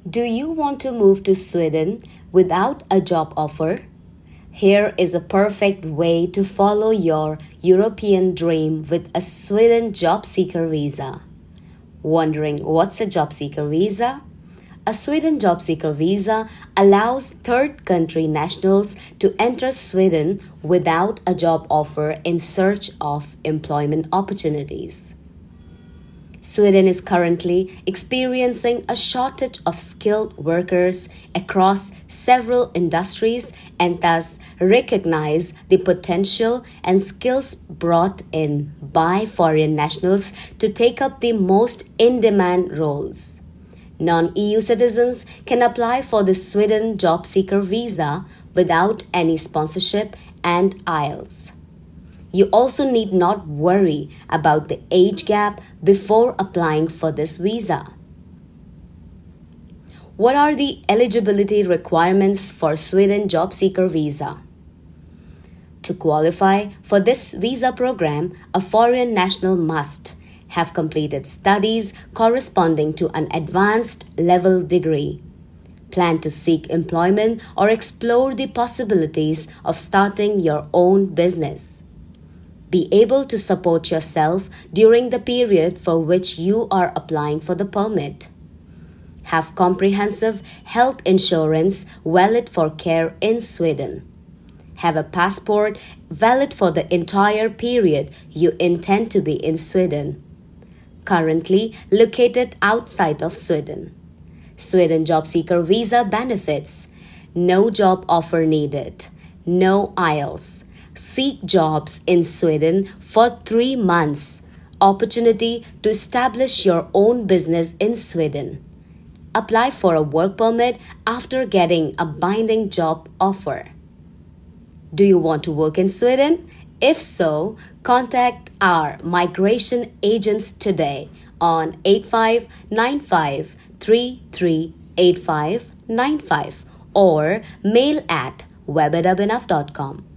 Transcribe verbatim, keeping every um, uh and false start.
Do you want to move to Sweden without a job offer? Here is a perfect way to follow your European dream with a Sweden job seeker visa. Wondering what's a job seeker visa? A Sweden job seeker visa allows third country nationals to enter Sweden without a job offer in search of employment opportunities. Sweden is currently experiencing a shortage of skilled workers across several industries and thus recognize the potential and skills brought in by foreign nationals to take up the most in-demand roles. Non-E U citizens can apply for the Sweden job seeker visa without any sponsorship and I E L T S. You also need not worry about the age gap before applying for this visa. What are the eligibility requirements for Sweden job seeker visa? To qualify for this visa program, a foreign national must have completed studies corresponding to an advanced level degree, plan to seek employment or explore the possibilities of starting your own business, be able to support yourself during the period for which you are applying for the permit, have comprehensive health insurance valid for care in Sweden, have a passport valid for the entire period you intend to be in Sweden, currently located outside of Sweden. Sweden job seeker visa benefits: no job offer needed, no I E L T S, seek jobs in Sweden for three months, opportunity to establish your own business in Sweden, apply for a work permit after getting a binding job offer. Do you want to work in Sweden? If so, contact our migration agents today on eight five nine five, three three eight five nine five or mail at web at abhinav dot com.